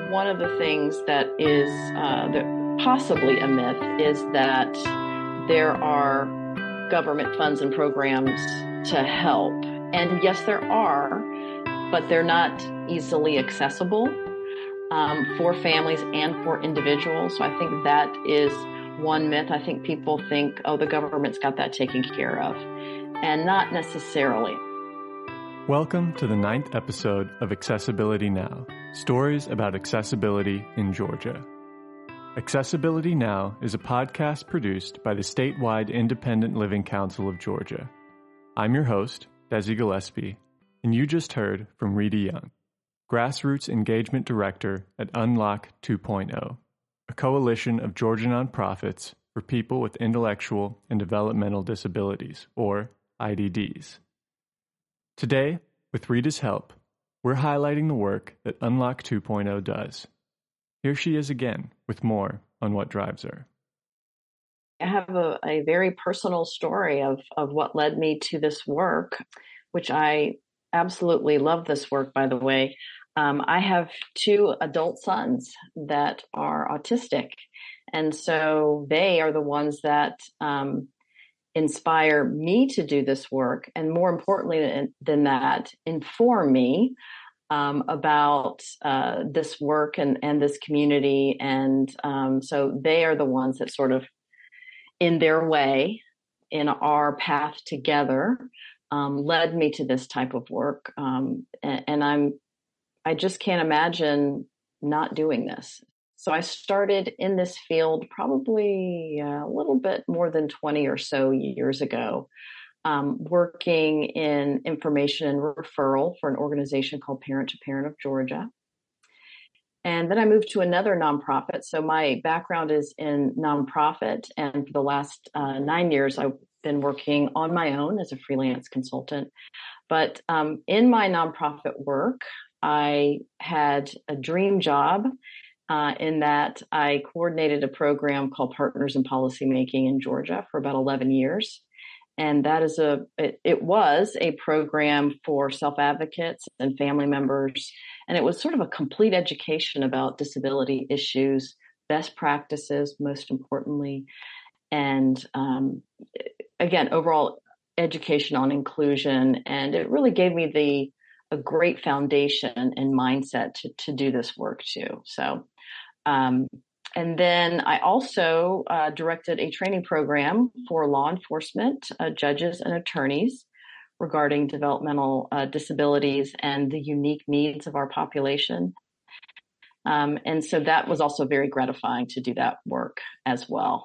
One of the things that is possibly a myth is that there are government funds and programs to help. And yes, there are, but they're not easily accessible for families and for individuals. So I think that is one myth. I think people think, oh, the government's got that taken care of, and not necessarily. Welcome to the 9th episode of Accessibility Now, stories about accessibility in Georgia. Accessibility Now is a podcast produced by the statewide Independent Living Council of Georgia. I'm your host, Desi Gillespie, and you just heard from Rita Young, Grassroots Engagement Director at Unlock 2.0, a coalition of Georgia nonprofits for people with intellectual and developmental disabilities, or IDDs. Today, with Rita's help, we're highlighting the work that Unlock 2.0 does. Here she is again with more on what drives her. I have a very personal story of what led me to this work, which I absolutely love this work, by the way. I have 2 adult sons that are autistic, and so they are the ones that inspire me to do this work, and more importantly than that, inform me about this work and this community. And so they are the ones that sort of, in their way, in our path together, led me to this type of work. And I just can't imagine not doing this. So I started in this field probably a little bit more than 20 or so years ago, working in information and referral for an organization called Parent to Parent of Georgia. And then I moved to another nonprofit. So my background is in nonprofit, and for the last 9 years, I've been working on my own as a freelance consultant. But in my nonprofit work, I had a dream job in that I coordinated a program called Partners in Policymaking in Georgia for about 11 years. And that is it was a program for self-advocates and family members. And it was sort of a complete education about disability issues, best practices, most importantly. And again, overall education on inclusion. And it really gave me a great foundation and mindset to do this work too. So, and then I also directed a training program for law enforcement, judges and attorneys regarding developmental disabilities and the unique needs of our population. And so that was also very gratifying to do that work as well.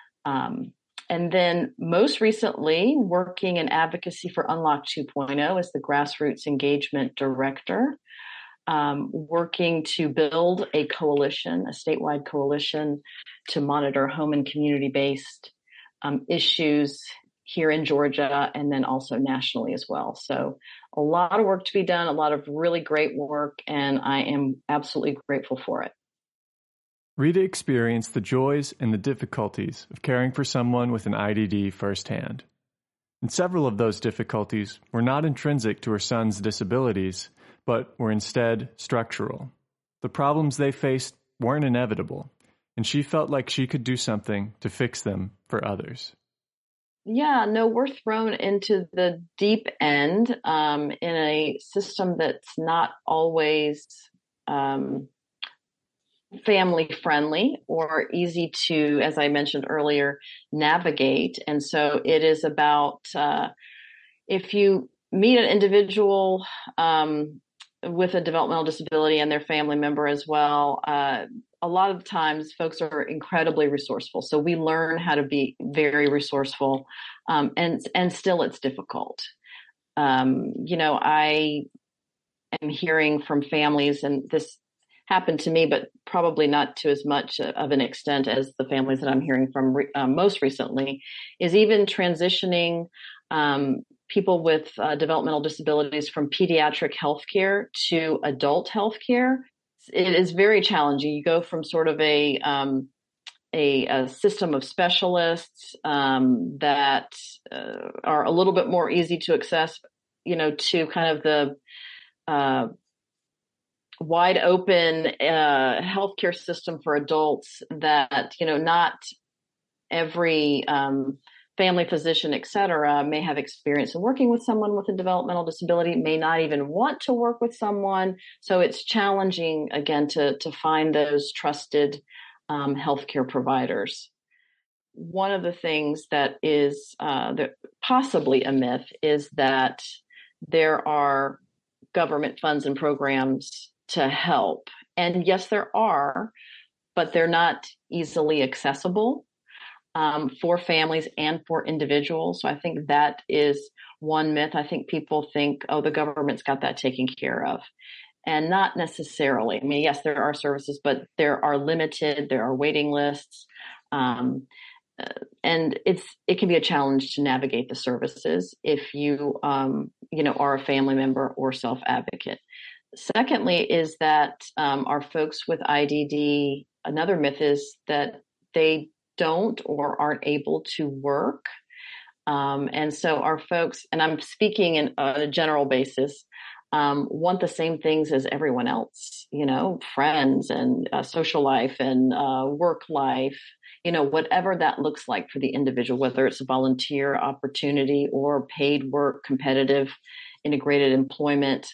And then most recently, working in advocacy for Unlock 2.0 as the Grassroots Engagement Director, working to build a coalition, a statewide coalition to monitor home and community-based issues here in Georgia and then also nationally as well. So a lot of work to be done, a lot of really great work, and I am absolutely grateful for it. Rita experienced the joys and the difficulties of caring for someone with an IDD firsthand. And several of those difficulties were not intrinsic to her son's disabilities, but were instead structural. The problems they faced weren't inevitable, and she felt like she could do something to fix them for others. Yeah, no, we're thrown into the deep end in a system that's not always family friendly or easy to, as I mentioned earlier, navigate. And so it is about if you meet an individual with a developmental disability and their family member as well, a lot of times folks are incredibly resourceful. So we learn how to be very resourceful, and still it's difficult. I am hearing from families, and this happened to me, but probably not to as much of an extent as the families that I'm hearing from most recently, is even transitioning people with developmental disabilities from pediatric healthcare to adult healthcare. It is very challenging. You go from sort of a system of specialists that are a little bit more easy to access, to kind of the wide open healthcare system for adults that, not every family physician, et cetera, may have experience in working with someone with a developmental disability, may not even want to work with someone. So it's challenging, again, to find those trusted healthcare providers. One of the things that is possibly a myth is that there are government funds and programs to help. And yes, there are, but they're not easily accessible for families and for individuals. So I think that is one myth. I think people think, oh, the government's got that taken care of. And not necessarily. I mean, yes, there are services, but there are limited, there are waiting lists. And it can be a challenge to navigate the services if you, are a family member or self-advocate. Secondly, is that our folks with IDD, another myth is that they don't or aren't able to work. And so our folks, and I'm speaking on a general basis, want the same things as everyone else, friends and social life and work life, whatever that looks like for the individual, whether it's a volunteer opportunity or paid work, competitive, integrated employment.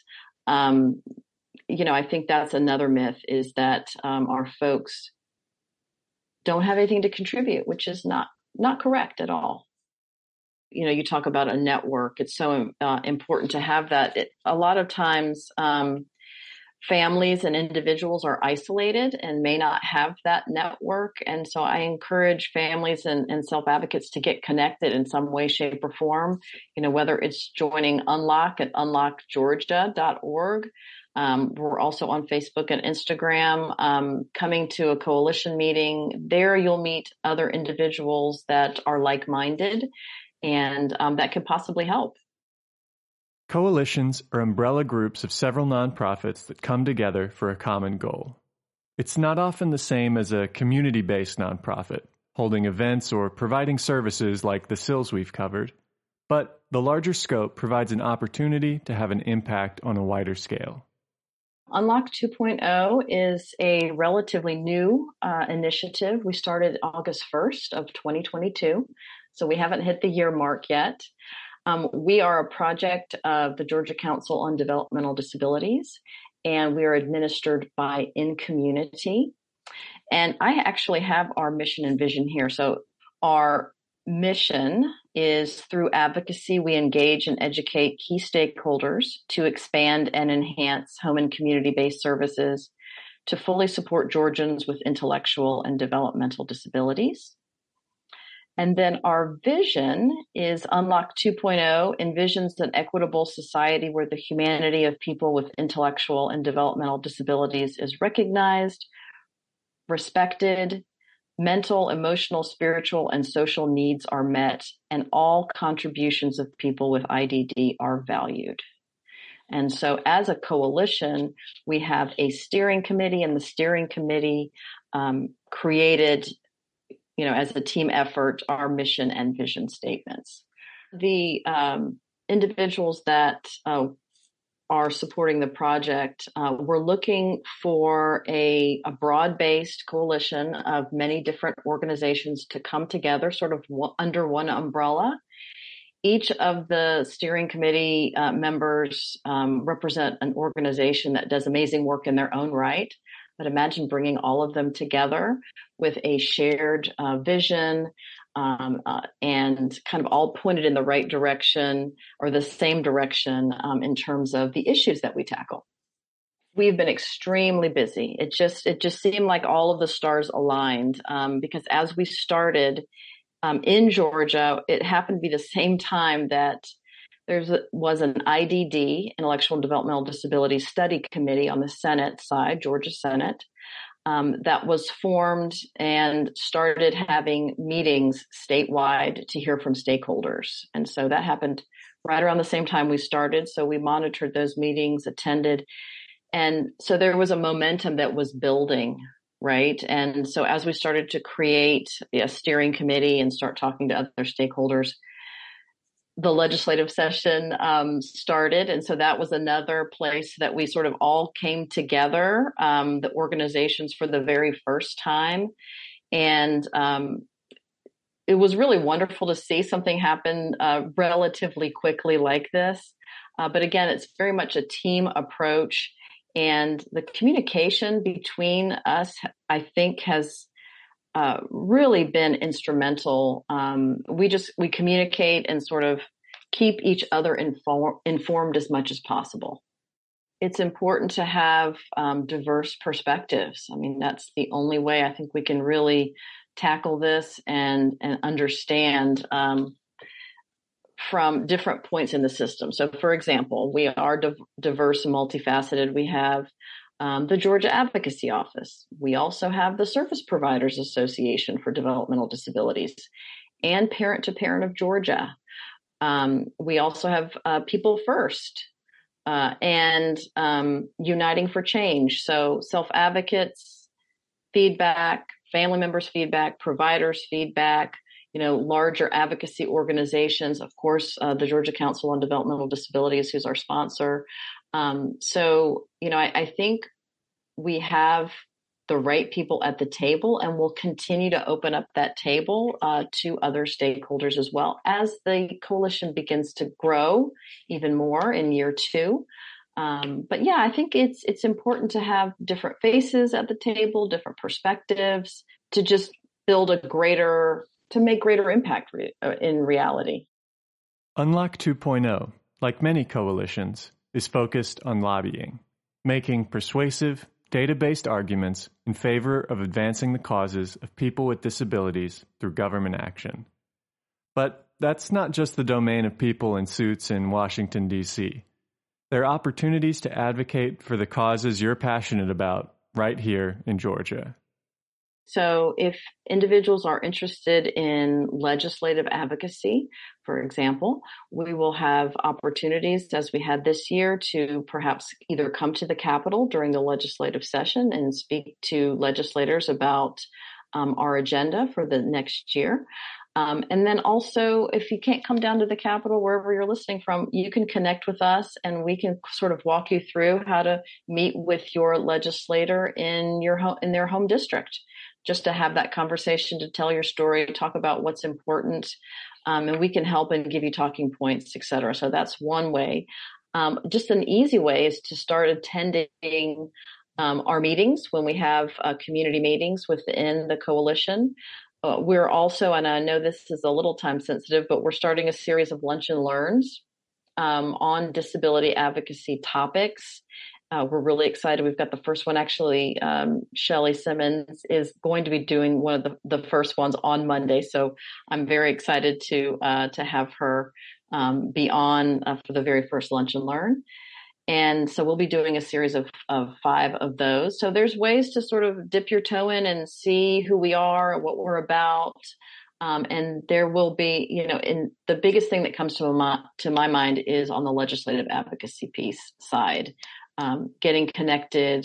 I think that's another myth, is that our folks don't have anything to contribute, which is not correct at all. You talk about a network. It's so important to have that. A lot of times, families and individuals are isolated and may not have that network. And so I encourage families and self-advocates to get connected in some way, shape, or form, whether it's joining Unlock at unlockgeorgia.org. We're also on Facebook and Instagram, coming to a coalition meeting. There you'll meet other individuals that are like-minded, and that could possibly help. Coalitions are umbrella groups of several nonprofits that come together for a common goal. It's not often the same as a community-based nonprofit, holding events or providing services like the SILs we've covered, but the larger scope provides an opportunity to have an impact on a wider scale. Unlock 2.0 is a relatively new initiative. We started August 1st of 2022, so we haven't hit the year mark yet. We are a project of the Georgia Council on Developmental Disabilities, and we are administered by In Community. And I actually have our mission and vision here. So our mission is, through advocacy, we engage and educate key stakeholders to expand and enhance home and community-based services to fully support Georgians with intellectual and developmental disabilities. And then our vision is Unlock 2.0 envisions an equitable society where the humanity of people with intellectual and developmental disabilities is recognized, respected, mental, emotional, spiritual, and social needs are met, and all contributions of people with IDD are valued. And so as a coalition, we have a steering committee, and the steering committee created, as a team effort, our mission and vision statements. The individuals that are supporting the project, we're looking for a broad-based coalition of many different organizations to come together sort of under one umbrella. Each of the steering committee members represent an organization that does amazing work in their own right. But imagine bringing all of them together with a shared vision and kind of all pointed in the right direction or the same direction in terms of the issues that we tackle. We've been extremely busy. It just seemed like all of the stars aligned because as we started in Georgia, it happened to be the same time that there was an IDD, Intellectual and Developmental Disabilities Study Committee on the Senate side, Georgia Senate, that was formed and started having meetings statewide to hear from stakeholders. And so that happened right around the same time we started. So we monitored those meetings, attended. And so there was a momentum that was building, right? And so as we started to create a steering committee and start talking to other stakeholders, the legislative session started. And so that was another place that we sort of all came together, the organizations for the very first time. And it was really wonderful to see something happen relatively quickly like this. But again, it's very much a team approach. And the communication between us, I think, has really been instrumental. We communicate and sort of keep each other informed as much as possible. It's important to have diverse perspectives. I mean, that's the only way I think we can really tackle this and understand from different points in the system. So, for example, we are diverse and multifaceted. We have the Georgia Advocacy Office. We also have the Service Providers Association for Developmental Disabilities and Parent to Parent of Georgia. We also have People First and Uniting for Change. So self-advocates, feedback, family members' feedback, providers' feedback, larger advocacy organizations, of course, the Georgia Council on Developmental Disabilities, who's our sponsor. So, I think we have the right people at the table, and we'll continue to open up that table to other stakeholders as well as the coalition begins to grow even more in year 2. But yeah, I think it's important to have different faces at the table, different perspectives, to just build to make greater impact in reality. Unlock 2.0, like many coalitions, is focused on lobbying, making persuasive, data-based arguments in favor of advancing the causes of people with disabilities through government action. But that's not just the domain of people in suits in Washington, D.C. There are opportunities to advocate for the causes you're passionate about right here in Georgia. So if individuals are interested in legislative advocacy, for example, we will have opportunities, as we had this year, to perhaps either come to the Capitol during the legislative session and speak to legislators about our agenda for the next year. And then also, if you can't come down to the Capitol, wherever you're listening from, you can connect with us and we can sort of walk you through how to meet with your legislator in their home district, just to have that conversation, to tell your story, talk about what's important, and we can help and give you talking points, et cetera. So that's one way. Just an easy way is to start attending our meetings when we have community meetings within the coalition. We're also, and I know this is a little time sensitive, but we're starting a series of lunch and learns on disability advocacy topics. We're really excited. We've got the first one, actually. Shelley Simmons is going to be doing one of the first ones on Monday. So I'm very excited to have her be on for the very first lunch and learn. And so we'll be doing a series of 5 of those. So there's ways to sort of dip your toe in and see who we are, what we're about. And there will be, and the biggest thing that comes to my mind is on the legislative advocacy piece side. Getting connected,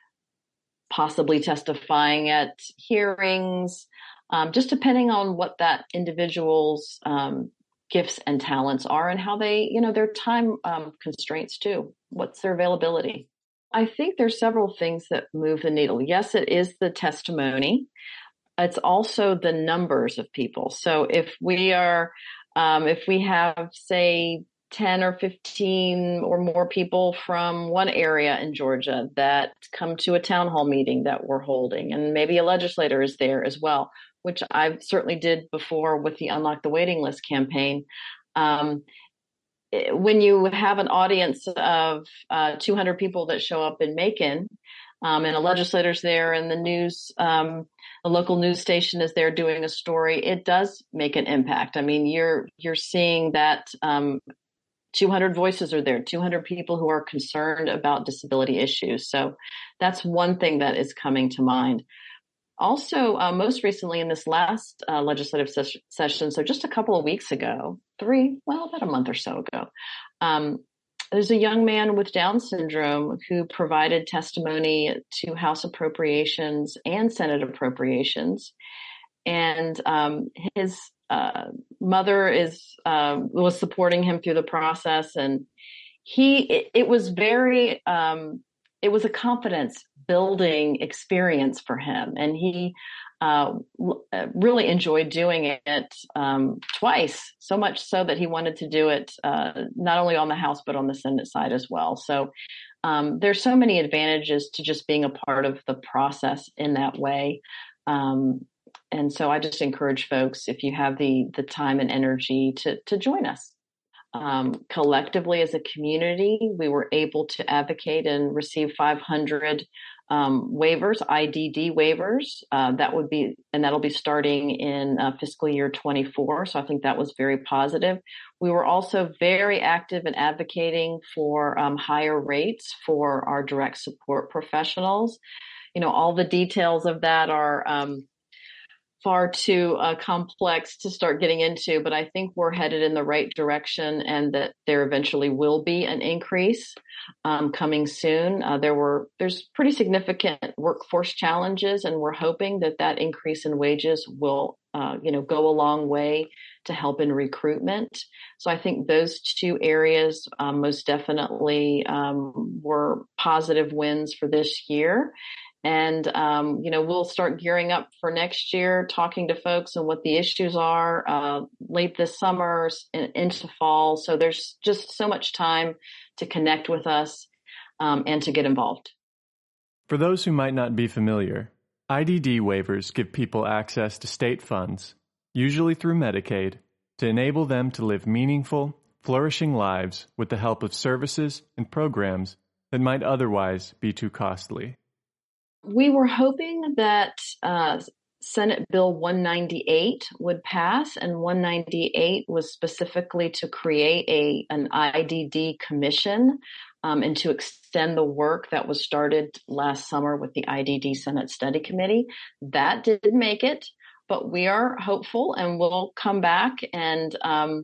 possibly testifying at hearings, just depending on what that individual's gifts and talents are and how they, their time constraints too. What's their availability? I think there's several things that move the needle. Yes, it is the testimony. It's also the numbers of people. So if we have, say, 10 or 15 or more people from one area in Georgia that come to a town hall meeting that we're holding, and maybe a legislator is there as well, which I certainly did before with the Unlock the Waiting List campaign. When you have an audience of 200 people that show up in Macon, and a legislator's there, and the local news station is there doing a story, it does make an impact. I mean, you're seeing that 200 voices are there, 200 people who are concerned about disability issues. So that's one thing that is coming to mind. Also, most recently in this last legislative session, so just a couple of weeks ago, about a month or so ago, there's a young man with Down syndrome who provided testimony to House Appropriations and Senate Appropriations. And his mother was supporting him through the process, and it was very, it was a confidence building experience for him. And he really enjoyed doing it twice, so much so that he wanted to do it not only on the House, but on the Senate side as well. So there's so many advantages to just being a part of the process in that way. And so I just encourage folks, if you have the time and energy, to join us. Collectively as a community, we were able to advocate and receive 500 waivers, IDD waivers. That'll be starting in fiscal year 24. So I think that was very positive. We were also very active in advocating for higher rates for our direct support professionals. All the details of that are far too complex to start getting into, but I think we're headed in the right direction, and that there eventually will be an increase coming soon. There's pretty significant workforce challenges, and we're hoping that increase in wages will go a long way to help in recruitment. So I think those two areas most definitely were positive wins for this year. And, we'll start gearing up for next year, talking to folks and what the issues are late this summer and into fall. So there's just so much time to connect with us and to get involved. For those who might not be familiar, IDD waivers give people access to state funds, usually through Medicaid, to enable them to live meaningful, flourishing lives with the help of services and programs that might otherwise be too costly. We were hoping that Senate Bill 198 would pass, and 198 was specifically to create an IDD commission and to extend the work that was started last summer with the IDD Senate Study Committee. That didn't make it, but we are hopeful, and we'll come back and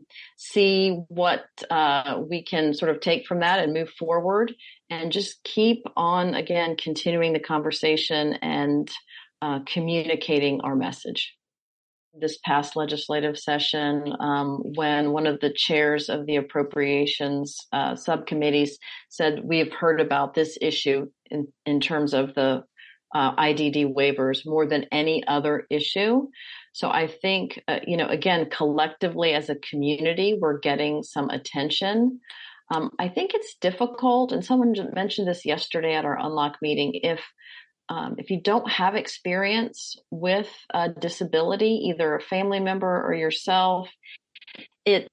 see what we can sort of take from that and move forward, and just keep on, again, continuing the conversation and communicating our message. This past legislative session, when one of the chairs of the appropriations subcommittees said, "We've heard about this issue in terms of the IDD waivers more than any other issue." So I think, again, collectively as a community, we're getting some attention. I think it's difficult, and someone mentioned this yesterday at our Unlock meeting, if you don't have experience with a disability, either a family member or yourself, it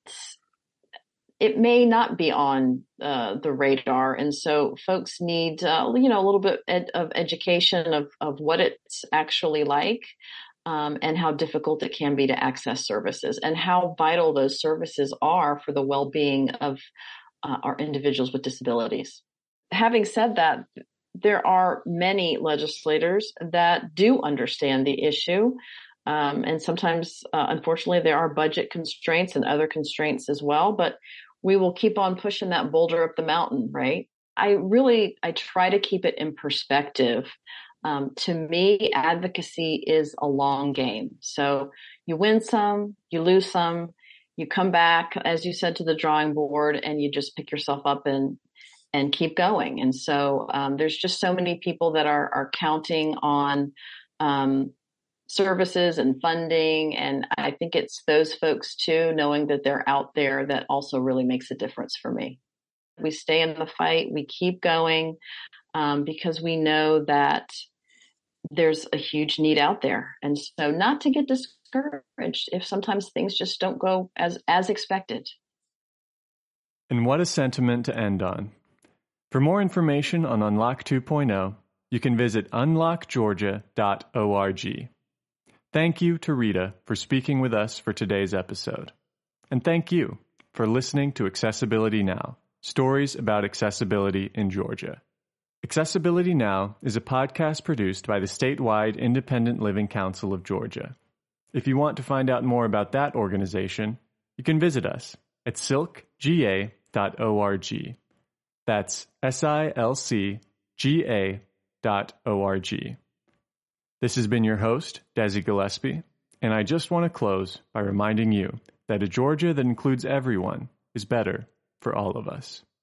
may not be on the radar. And so folks need, a little bit of education of what it's actually like, and how difficult it can be to access services, and how vital those services are for the well-being of our individuals with disabilities. Having said that, there are many legislators that do understand the issue. And sometimes, unfortunately, there are budget constraints and other constraints as well, but we will keep on pushing that boulder up the mountain, right? I try to keep it in perspective. To me, advocacy is a long game. So you win some, you lose some, you come back, as you said, to the drawing board, and you just pick yourself up and keep going. And so there's just so many people that are counting on services and funding. And I think it's those folks too, knowing that they're out there, that also really makes a difference for me. We stay in the fight, we keep going, because we know that there's a huge need out there. And so not to get discouraged if sometimes things just don't go as expected. And what a sentiment to end on. For more information on Unlock 2.0, you can visit unlockgeorgia.org. Thank you to Rita for speaking with us for today's episode. And thank you for listening to Accessibility Now, stories about accessibility in Georgia. Accessibility Now is a podcast produced by the statewide Independent Living Council of Georgia. If you want to find out more about that organization, you can visit us at silkga.org. That's silcga.org. This has been your host, Desi Gillespie, And I just want to close by reminding you that a Georgia that includes everyone is better for all of us.